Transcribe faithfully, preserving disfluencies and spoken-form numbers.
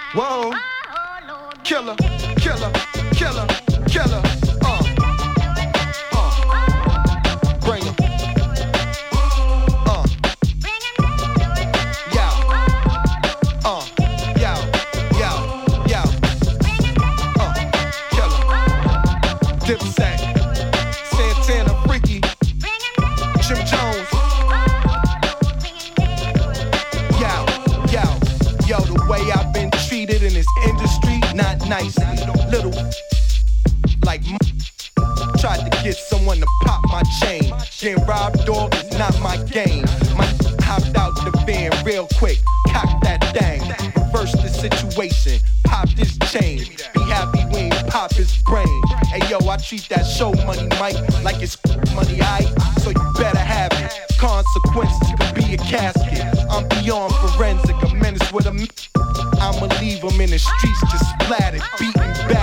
Whoa. Killer, killer, killer, killer. Uh. Uh. Bring it. Uh. Yo. Uh. Yo. Yo. Yo. Uh. Killer. Dipset. Santana, Freaky. Jim Jones. Yo. Yo. Yo, the way I've been treated in this industry, not nicely. Little like m- tried to get someone to pop my chain. Getting robbed, dog, is not my game. My hopped out the van real quick, cocked that thing, reverse the situation, pop this chain. Be happy when you pop his brain. Hey yo, I treat that show money, Mike, like it's money, aight? So you better have it. Consequences could be a casket. I'm beyond forensic, a menace with a m- I'ma leave them in the streets just splattered, beaten back.